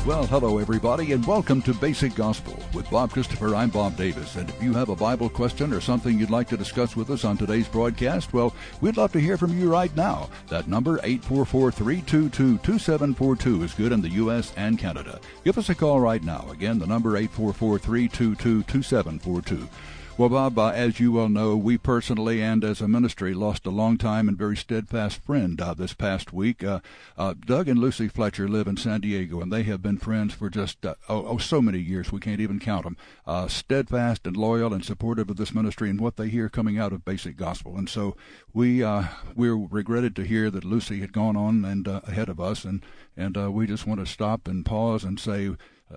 Well, hello, everybody, and welcome to Basic Gospel. With Bob Christopher, I'm Bob Davis, and if you have a Bible question or something you'd like to discuss with us on today's broadcast, well, we'd love to hear from you right now. That number, 844-322-2742, is good in the U.S. and Canada. Give us a call right now. Again, the number, 844-322-2742. Well, Bob, as you well know, we personally and as a ministry lost a long-time and very steadfast friend this past week. Doug and Lucy Fletcher live in San Diego, and they have been friends for just so many years. We can't even count them. Steadfast and loyal and supportive of this ministry and what they hear coming out of Basic Gospel. And so we're regretted to hear that Lucy had gone on and ahead of us, and we just want to stop and pause and say,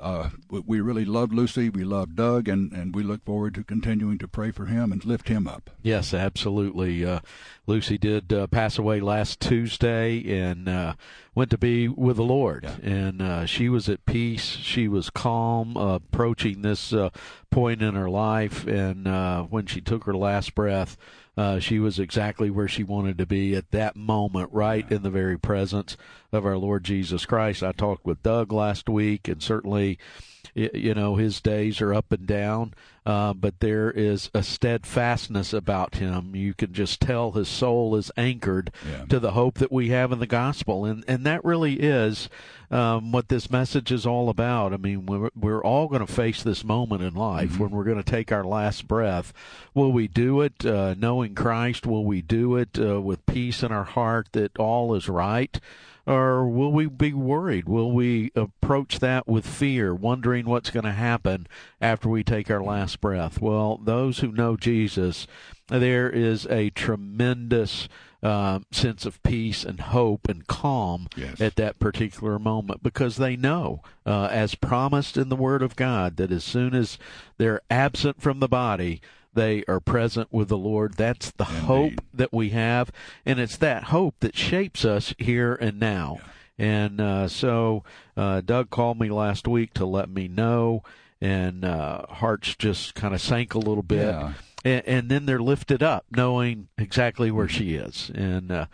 we really love Lucy, we love Doug, and we look forward to continuing to pray for him and lift him up. Yes, absolutely. Lucy did pass away last Tuesday and went to be with the Lord. Yeah. And she was at peace. She was calm, approaching this point in her life. And when she took her last breath, she was exactly where she wanted to be at that moment, right in the very presence of our Lord Jesus Christ. I talked with Doug last week, and certainly, you know, his days are up and down, but there is a steadfastness about him. You can just tell his soul is anchored to the hope that we have in the gospel, and that really is what this message is all about. I mean, we're all going to face this moment in life when we're going to take our last breath. Will we do it knowing Christ? Will we do it with peace in our heart that all is right? Or will we be worried? Will we approach that with fear, wondering what's going to happen after we take our last breath? Well, those who know Jesus, there is a tremendous sense of peace and hope and calm at that particular moment, because they know, as promised in the Word of God, that as soon as they're absent from the body, they are present with the Lord. That's the hope that we have, and it's that hope that shapes us here and now. Yeah. And so Doug called me last week to let me know, and hearts just kind of sank a little bit. Yeah. And then they're lifted up, knowing exactly where she is. And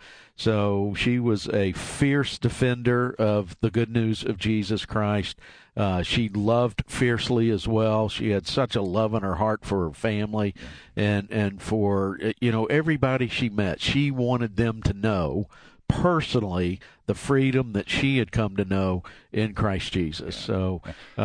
so she was a fierce defender of the good news of Jesus Christ. She loved fiercely as well. She had such a love in her heart for her family and for, you know, everybody she met. She wanted them to know personally the freedom that she had come to know in Christ Jesus. So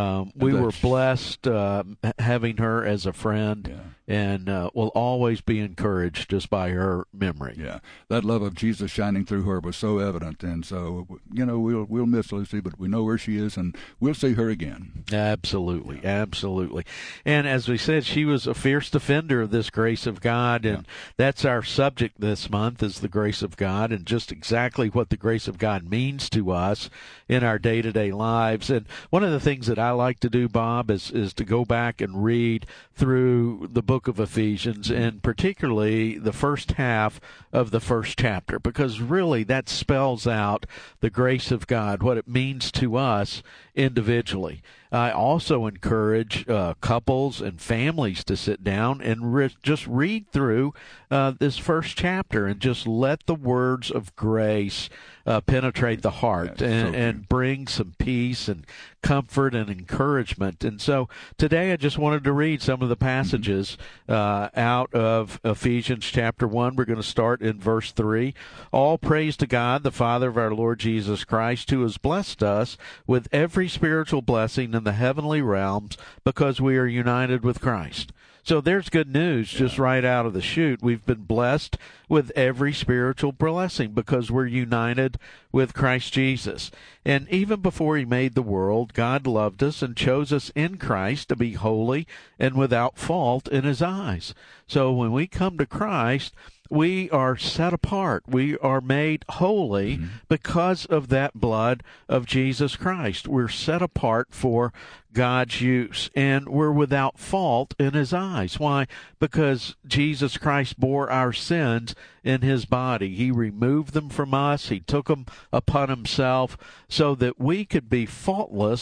we were blessed having her as a friend, and will always be encouraged just by her memory. Yeah, that love of Jesus shining through her was so evident, and so, you know, we'll miss Lucy, but we know where she is, and we'll see her again. Absolutely, absolutely. And as we said, she was a fierce defender of this grace of God, and that's our subject this month, is the grace of God, and just exactly what the grace of God means to us in our day-to-day lives. And one of the things that I like to do, Bob, is to go back and read through the book of Ephesians, and particularly the first half of the first chapter, because really that spells out the grace of God, what it means to us individually. I also encourage couples and families to sit down and just read through this first chapter and just let the words of grace penetrate the heart and bring some peace and comfort and encouragement. And so today I just wanted to read some of the passages out of Ephesians chapter 1. We're going to start in verse 3. All praise to God, the Father of our Lord Jesus Christ, who has blessed us with every spiritual blessing in the heavenly realms because we are united with Christ. So there's good news just right out of the chute. We've been blessed with every spiritual blessing because we're united with Christ Jesus. And even before he made the world, God loved us and chose us in Christ to be holy and without fault in his eyes. So when we come to Christ, we are set apart. We are made holy because of that blood of Jesus Christ. We're set apart for God's use, and we're without fault in his eyes. Why? Because Jesus Christ bore our sins in his body. He removed them from us. He took them upon himself so that we could be faultless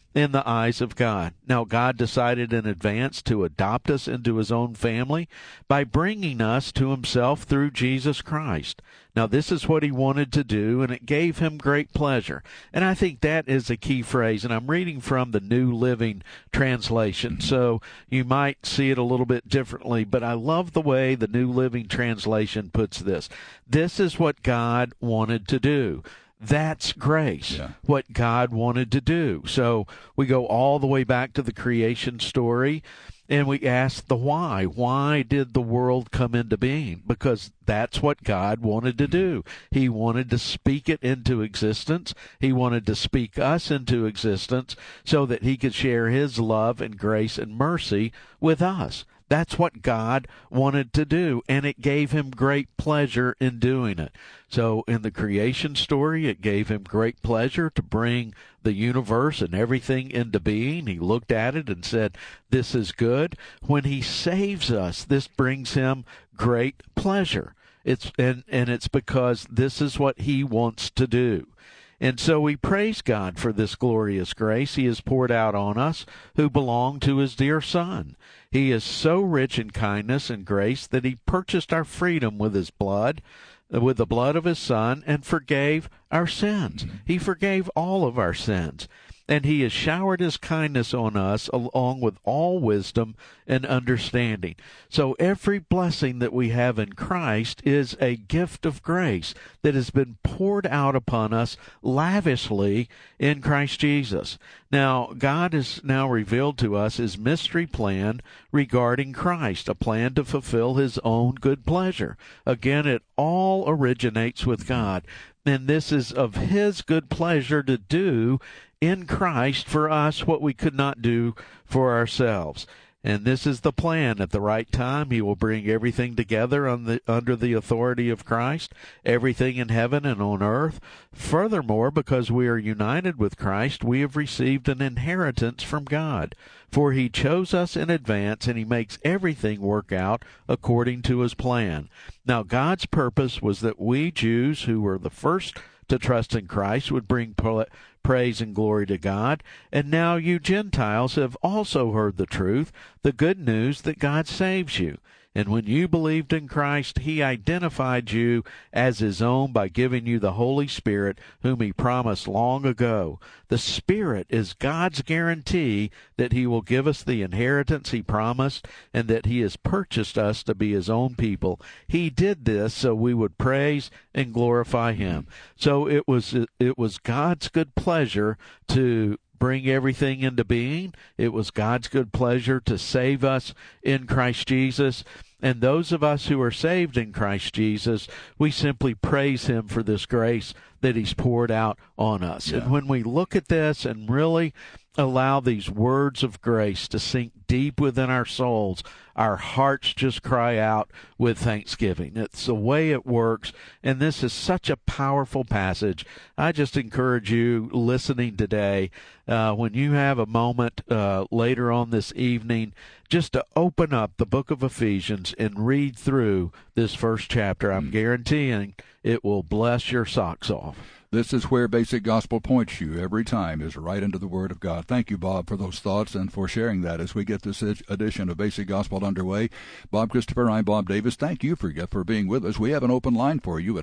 in the eyes of God. Now, God decided in advance to adopt us into his own family by bringing us to himself through Jesus Christ. Now, this is what he wanted to do, and it gave him great pleasure. And I think that is a key phrase, and I'm reading from the New Living Translation, so you might see it a little bit differently, but I love the way the New Living Translation puts this. This is what God wanted to do. That's grace, what God wanted to do. So we go all the way back to the creation story, and we ask the why. Why did the world come into being? Because that's what God wanted to do. He wanted to speak it into existence. He wanted to speak us into existence so that he could share his love and grace and mercy with us. That's what God wanted to do, and it gave him great pleasure in doing it. So in the creation story, it gave him great pleasure to bring the universe and everything into being. He looked at it and said, this is good. When he saves us, this brings him great pleasure. It's because this is what he wants to do. And so we praise God for this glorious grace he has poured out on us who belong to his dear Son. He is so rich in kindness and grace that he purchased our freedom with his blood, with the blood of his Son, and forgave our sins. He forgave all of our sins. And he has showered his kindness on us along with all wisdom and understanding. So every blessing that we have in Christ is a gift of grace that has been poured out upon us lavishly in Christ Jesus. Now, God has now revealed to us his mystery plan regarding Christ, a plan to fulfill his own good pleasure. Again, it all originates with God. And this is of his good pleasure to do in Christ for us what we could not do for ourselves. And this is the plan. At the right time, he will bring everything together under the authority of Christ, everything in heaven and on earth. Furthermore, because we are united with Christ, we have received an inheritance from God. For he chose us in advance, and he makes everything work out according to his plan. Now, God's purpose was that we Jews, who were the first to trust in Christ, would bring praise and glory to God. And now you Gentiles have also heard the truth, the good news that God saves you. And when you believed in Christ, he identified you as his own by giving you the Holy Spirit, whom he promised long ago. The Spirit is God's guarantee that he will give us the inheritance he promised and that he has purchased us to be his own people. He did this so we would praise and glorify him. So it was God's good pleasure to bring everything into being. It was God's good pleasure to save us in Christ Jesus. And those of us who are saved in Christ Jesus, we simply praise him for this grace that he's poured out on us. And when we look at this and really allow these words of grace to sink deep within our souls, our hearts just cry out with thanksgiving. It's the way it works, and this is such a powerful passage. I just encourage you listening today, when you have a moment later on this evening, just to open up the book of Ephesians and read through this first chapter. I'm guaranteeing it will bless your socks off. This is where Basic Gospel points you every time, is right into the Word of God. Thank you, Bob, for those thoughts and for sharing that as we get this edition of Basic Gospel underway. Bob Christopher, I'm Bob Davis. Thank you for being with us. We have an open line for you at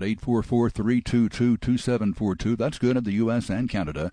844-322-2742. That's good in the U.S. and Canada,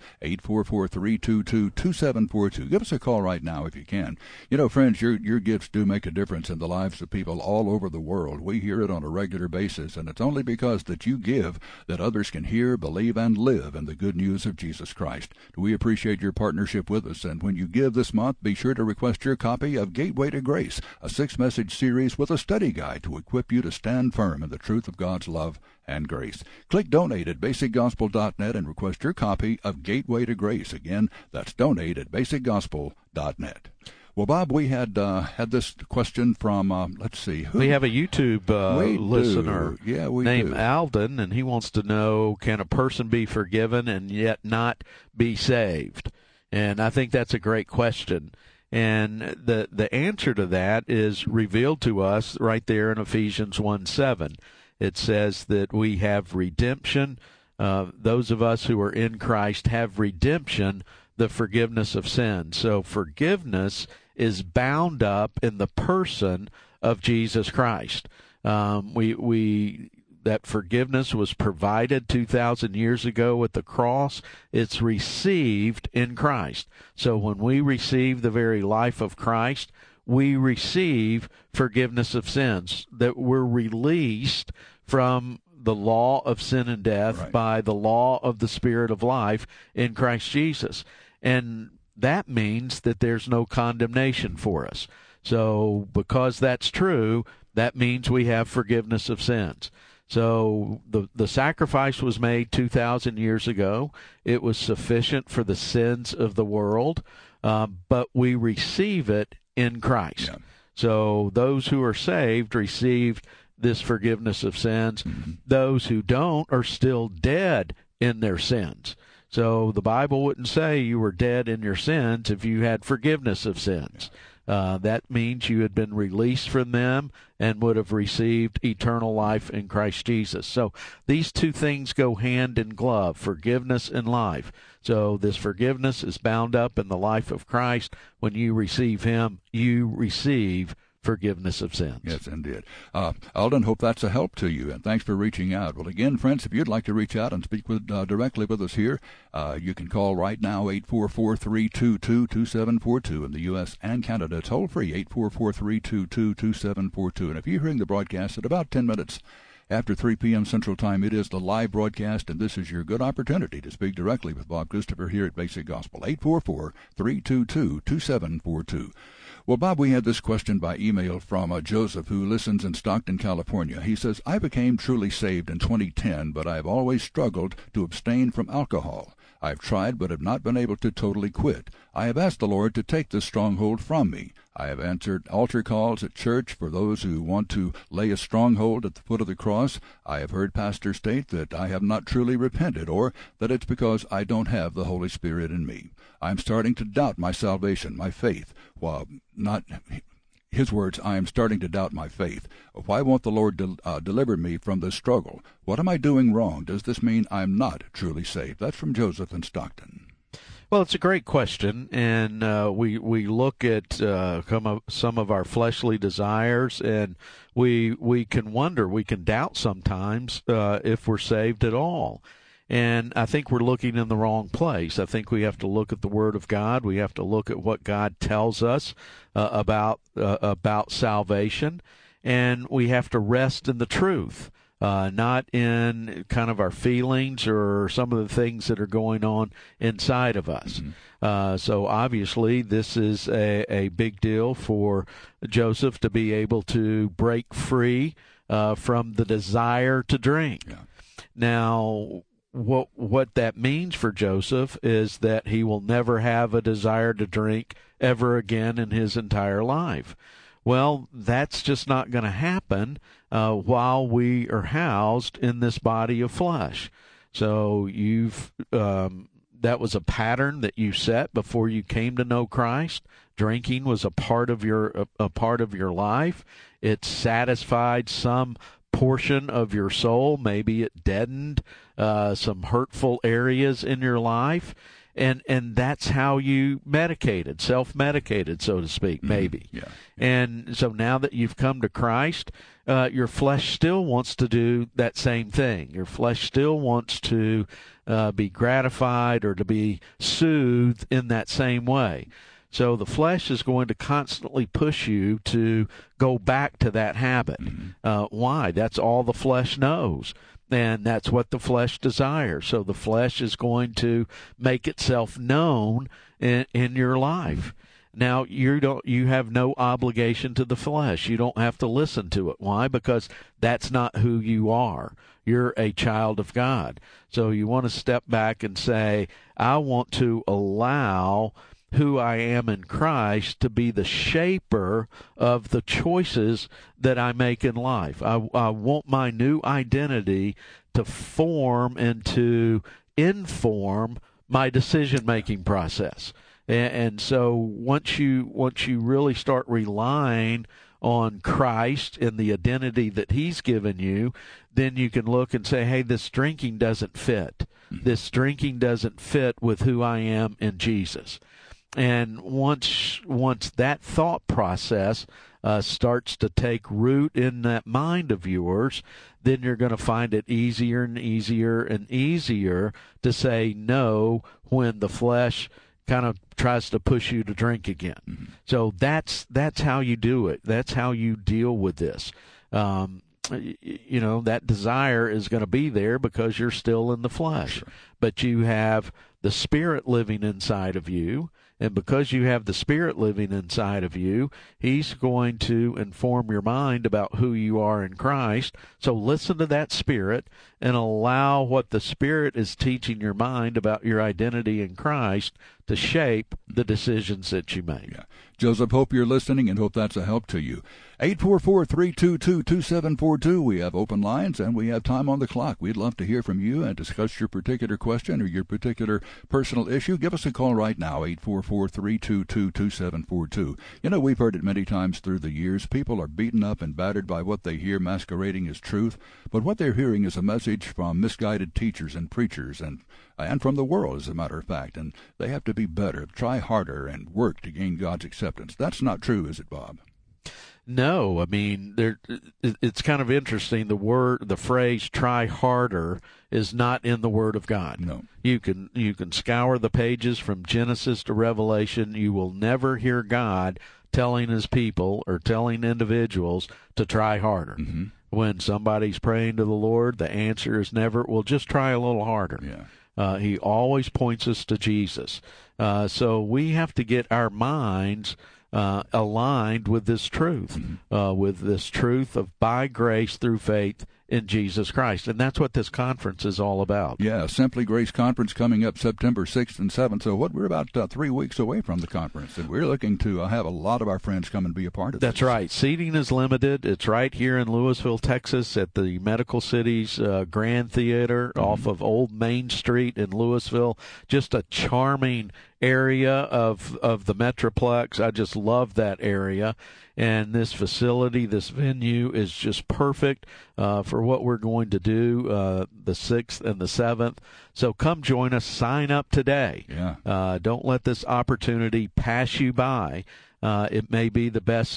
844-322-2742. Give us a call right now if you can. You know, friends, your gifts do make a difference in the lives of people all over the world. We hear it on a regular basis, and it's only because that you give that others can hear, believe, and live in the good news of Jesus Christ. We appreciate your partnership with us, and when you give this month, be sure to request your copy of Gateway to Grace, a 6-message series with a study guide to equip you to stand firm in the truth of God's love and grace. Click Donate at basicgospel.net and request your copy of Gateway to Grace. Again, that's Donate at basicgospel.net. Well, Bob, we had this question from, let's see. Who? We have a YouTube listener named do. Alden, and he wants to know, can a person be forgiven and yet not be saved? And I think that's a great question. And the answer to that is revealed to us right there in Ephesians 1:7. It says that we have redemption. Those of us who are in Christ have redemption the forgiveness of sins. So forgiveness is bound up in the person of Jesus Christ. That forgiveness was provided 2,000 years ago at the cross. It's received in Christ. So when we receive the very life of Christ, we receive forgiveness of sins, that we're released from the law of sin and death by the law of the Spirit of life in Christ Jesus. And that means that there's no condemnation for us. So because that's true, that means we have forgiveness of sins. So the sacrifice was made 2,000 years ago. It was sufficient for the sins of the world, but we receive it in Christ. Yeah. So those who are saved received this forgiveness of sins. Mm-hmm. Those who don't are still dead in their sins. So the Bible wouldn't say you were dead in your sins if you had forgiveness of sins. That means you had been released from them and would have received eternal life in Christ Jesus. So these two things go hand in glove, forgiveness and life. So this forgiveness is bound up in the life of Christ. When you receive him, you receive forgiveness of sins. Yes, indeed. Alden, hope that's a help to you, and thanks for reaching out. Well, again, friends, if you'd like to reach out and speak directly with us here, you can call right now, 844-322-2742 in the U.S. and Canada. Toll free, 844-322-2742. And if you're hearing the broadcast at about 10 minutes after 3 p.m. Central Time, it is the live broadcast, and this is your good opportunity to speak directly with Bob Christopher here at Basic Gospel, 844-322-2742. Well, Bob, we had this question by email from Joseph, who listens in Stockton, California. He says, I became truly saved in 2010, but I've always struggled to abstain from alcohol. I've tried, but have not been able to totally quit. I have asked the Lord to take this stronghold from me. I have answered altar calls at church for those who want to lay a stronghold at the foot of the cross. I have heard pastors state that I have not truly repented, or that it's because I don't have the Holy Spirit in me. I'm starting to doubt my salvation, my faith. Well, not his words, I am starting to doubt my faith. Why won't the Lord deliver me from this struggle? What am I doing wrong? Does this mean I'm not truly saved? That's from Joseph in Stockton. Well, it's a great question, and we look at some of our fleshly desires, and we can wonder, we can doubt sometimes if we're saved at all. And I think we're looking in the wrong place. I think we have to look at the Word of God. We have to look at what God tells us about salvation, and we have to rest in the truth, not in kind of our feelings or some of the things that are going on inside of us. Mm-hmm. So obviously, this is a big deal for Joseph to be able to break free from the desire to drink. Yeah. Now, what that means for Joseph is that he will never have a desire to drink ever again in his entire life. Well, that's just not going to happen while we are housed in this body of flesh. So that was a pattern that you set before you came to know Christ. Drinking was a part of your life. It satisfied some portion of your soul. Maybe it deadened some hurtful areas in your life, and that's how you medicated, self-medicated, so to speak, maybe. Yeah. And so now that you've come to Christ, your flesh still wants to do that same thing. Your flesh still wants to be gratified or to be soothed in that same way. So the flesh is going to constantly push you to go back to that habit. Mm-hmm. Why? That's all the flesh knows, and that's what the flesh desires. So the flesh is going to make itself known in your life. Now, you have no obligation to the flesh. You don't have to listen to it. Why? Because that's not who you are. You're a child of God. So you want to step back and say, I want to allow who I am in Christ to be the shaper of the choices that I make in life. I want my new identity to form and to inform my decision-making process. And so once you really start relying on Christ and the identity that he's given you, then you can look and say, hey, this drinking doesn't fit. This drinking doesn't fit with who I am in Jesus. And once that thought process starts to take root in that mind of yours, then you're going to find it easier and easier and easier to say no when the flesh kind of tries to push you to drink again. Mm-hmm. So that's how you do it. That's how you deal with this. That desire is going to be there because you're still in the flesh. Sure. But you have the Spirit living inside of you. And because you have the Spirit living inside of you, He's going to inform your mind about who you are in Christ. So listen to that Spirit and allow what the Spirit is teaching your mind about your identity in Christ to shape the decisions that you make. Yeah. Joseph, hope you're listening and hope that's a help to you. 844-322-2742. We have open lines and we have time on the clock. We'd love to hear from you and discuss your particular question or your particular personal issue. Give us a call right now, 844-322-2742. We've heard it many times through the years. People are beaten up and battered by what they hear masquerading as truth, but what they're hearing is a message from misguided teachers and preachers and from the world, as a matter of fact, and they have to be better, try harder, and work to gain God's acceptance. That's not true, is it, Bob? No, I mean, it's kind of interesting. The phrase "try harder" is not in the Word of God. No, you can scour the pages from Genesis to Revelation. You will never hear God telling His people or telling individuals to try harder. Mm-hmm. When somebody's praying to the Lord, the answer is never, "Well, just try a little harder." Yeah. He always points us to Jesus. So we have to get our minds aligned with this truth, with this truth of by grace through faith in Jesus Christ. And that's what this conference is all about. Yeah, Simply Grace Conference coming up September 6th and 7th. So we're about 3 weeks away from the conference, and we're looking to have a lot of our friends come and be a part of this. That's right. Seating is limited. It's right here in Louisville, Texas at the Medical Cities Grand Theater off of Old Main Street in Louisville. Just a charming area of the Metroplex. I just love that area. And this facility, this venue is just perfect for what we're going to do the 6th and the 7th. So come join us. Sign up today. Yeah. Don't let this opportunity pass you by. It may be the best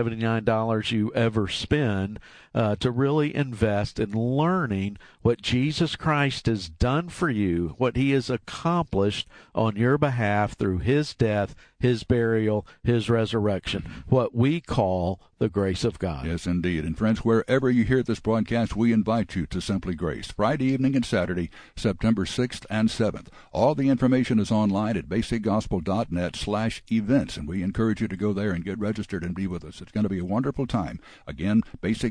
$79 you ever spend to really invest in learning what Jesus Christ has done for you, what He has accomplished on your behalf through His death, His burial, His resurrection, what we call the grace of God. Yes, indeed. And friends, wherever you hear this broadcast, we invite you to Simply Grace, Friday evening and Saturday, September 6th and 7th. All the information is online at basicgospel.net/events, and we encourage you to go there and get registered and be with us. It's going to be a wonderful time. Again,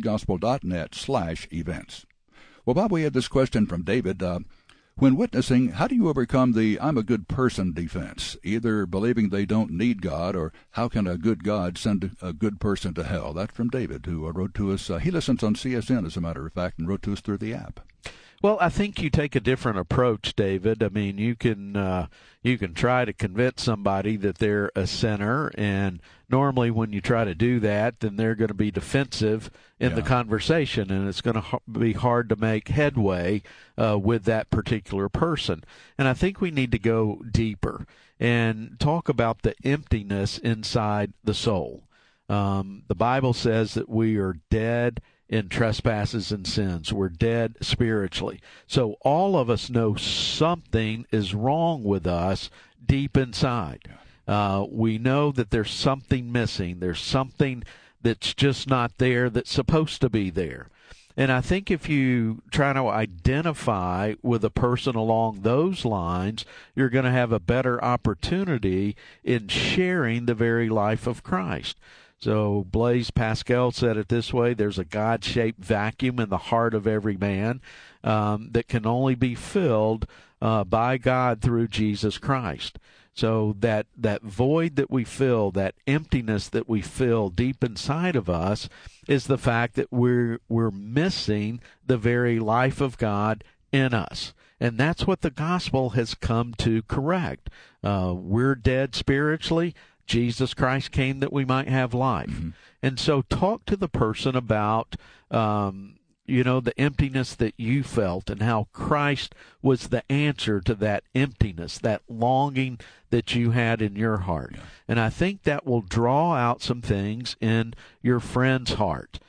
basicgospel.net/events. Well, Bob, we had this question from David. When witnessing, how do you overcome the "I'm a good person" defense, either believing they don't need God or how can a good God send a good person to hell? That's from David, who wrote to us. He listens on CSN, as a matter of fact, and wrote to us through the app. Well, I think you take a different approach, David. I mean, you can try to convince somebody that they're a sinner, and normally when you try to do that, then they're going to be defensive in the conversation, and it's going to be hard to make headway with that particular person. And I think we need to go deeper and talk about the emptiness inside the soul. The Bible says that we are dead in trespasses and sins. We're dead spiritually. So all of us know something is wrong with us deep inside. We know that there's something missing. There's something that's just not there that's supposed to be there. And I think if you try to identify with a person along those lines, you're going to have a better opportunity in sharing the very life of Christ. So Blaise Pascal said it this way: there's a God-shaped vacuum in the heart of every man that can only be filled by God through Jesus Christ. So that void that we feel, that emptiness that we feel deep inside of us, is the fact that we're missing the very life of God in us. And that's what the gospel has come to correct. We're dead spiritually. Jesus Christ came that we might have life. Mm-hmm. And so talk to the person about the emptiness that you felt and how Christ was the answer to that emptiness, that longing that you had in your heart. Yeah. And I think that will draw out some things in your friend's heart.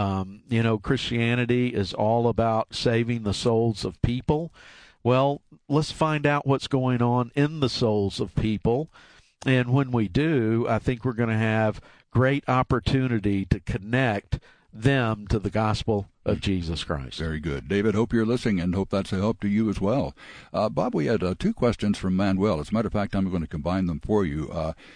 Christianity is all about saving the souls of people. Well, let's find out what's going on in the souls of people. And when we do, I think we're going to have great opportunity to connect them to the gospel of Jesus Christ. Very good. David, hope you're listening and hope that's a help to you as well. Bob, we had 2 questions from Manuel. As a matter of fact, I'm going to combine them for you.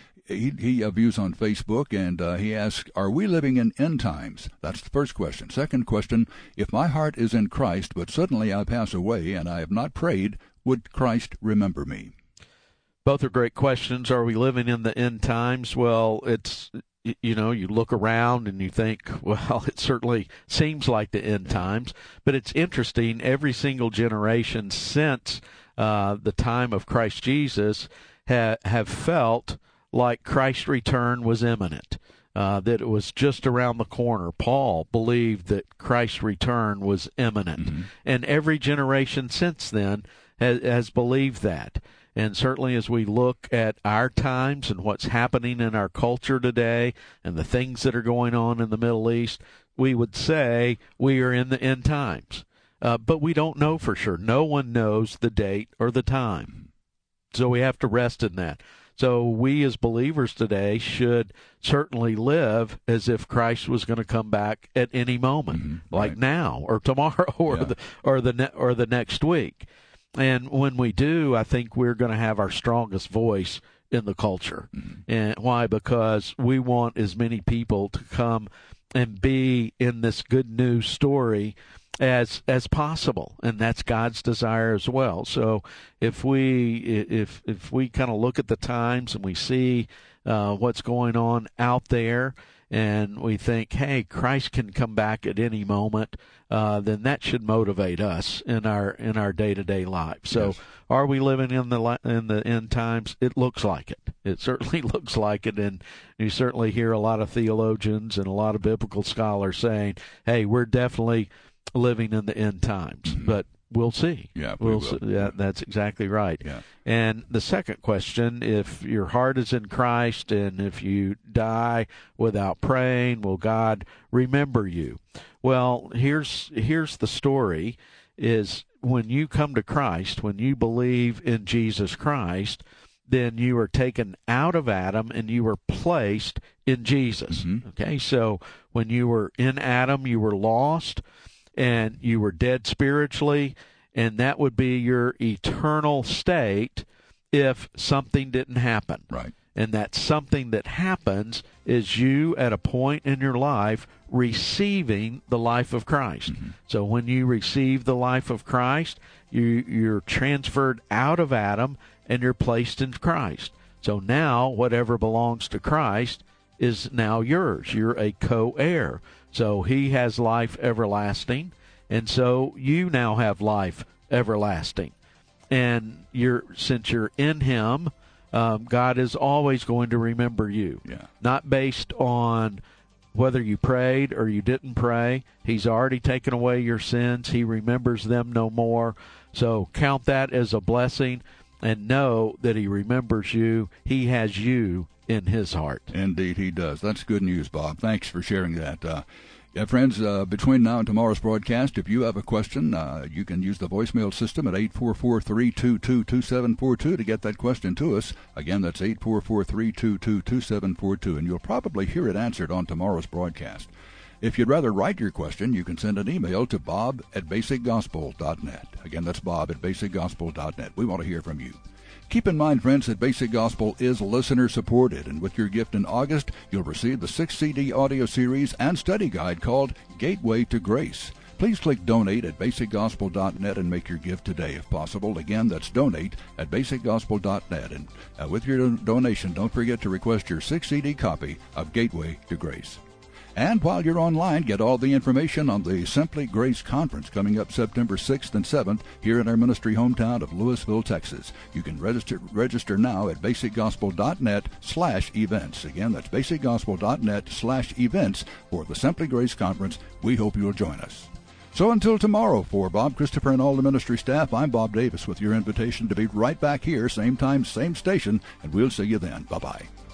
He views on Facebook, and he asks, are we living in end times? That's the first question. Second question, if my heart is in Christ, but suddenly I pass away and I have not prayed, would Christ remember me? Both are great questions. Are we living in the end times? Well, it's, you look around and you think, well, it certainly seems like the end times. But it's interesting, every single generation since the time of Christ Jesus have felt like Christ's return was imminent, that it was just around the corner. Paul believed that Christ's return was imminent. Mm-hmm. And every generation since then has believed that. And certainly as we look at our times and what's happening in our culture today and the things that are going on in the Middle East, we would say we are in the end times. But we don't know for sure. No one knows the date or the time. So we have to rest in that. So we as believers today should certainly live as if Christ was going to come back at any moment, like now or tomorrow or the next week. And when we do, I think we're going to have our strongest voice in the culture. Mm-hmm. And why? Because we want as many people to come and be in this good news story as possible, and that's God's desire as well. So if we kind of look at the times and we see what's going on out there, and we think, hey, Christ can come back at any moment, then that should motivate us in our day-to-day life. So, yes. Are we living in the end times? It looks like it. It certainly looks like it, and you certainly hear a lot of theologians and a lot of biblical scholars saying, hey, we're definitely living in the end times. Mm-hmm. But we'll see. Yeah, we'll see. Yeah, that's exactly right. Yeah. And the second question, if your heart is in Christ and if you die without praying, will God remember you? Well, here's the story, is when you come to Christ, when you believe in Jesus Christ, then you are taken out of Adam and you are placed in Jesus. Mm-hmm. Okay, so when you were in Adam, you were lost and you were dead spiritually, and that would be your eternal state if something didn't happen. Right. And that something that happens is you at a point in your life receiving the life of Christ. Mm-hmm. So when you receive the life of Christ, you're transferred out of Adam and you're placed in Christ. So now whatever belongs to Christ is now yours. You're a co-heir. So he has life everlasting, and so you now have life everlasting. And since you're in him, God is always going to remember you. Yeah. Not based on whether you prayed or you didn't pray. He's already taken away your sins. He remembers them no more. So count that as a blessing and know that he remembers you. He has you in his heart. Indeed, he does. That's good news, Bob. Thanks for sharing that. Friends, between now and tomorrow's broadcast, if you have a question, you can use the voicemail system at 844-322-2742 to get that question to us. Again, that's 844-322-2742, and you'll probably hear it answered on tomorrow's broadcast. If you'd rather write your question, you can send an email to bob@basicgospel.net. Again, that's bob@basicgospel.net. We want to hear from you. Keep in mind, friends, that Basic Gospel is listener-supported, and with your gift in August, you'll receive the 6-CD audio series and study guide called Gateway to Grace. Please click Donate at basicgospel.net and make your gift today, if possible. Again, that's Donate at basicgospel.net. And with your donation, don't forget to request your 6-CD copy of Gateway to Grace. And while you're online, get all the information on the Simply Grace Conference coming up September 6th and 7th here in our ministry hometown of Lewisville, Texas. You can register now at basicgospel.net/events. Again, that's basicgospel.net/events for the Simply Grace Conference. We hope you'll join us. So until tomorrow, for Bob Christopher and all the ministry staff, I'm Bob Davis with your invitation to be right back here, same time, same station, and we'll see you then. Bye-bye.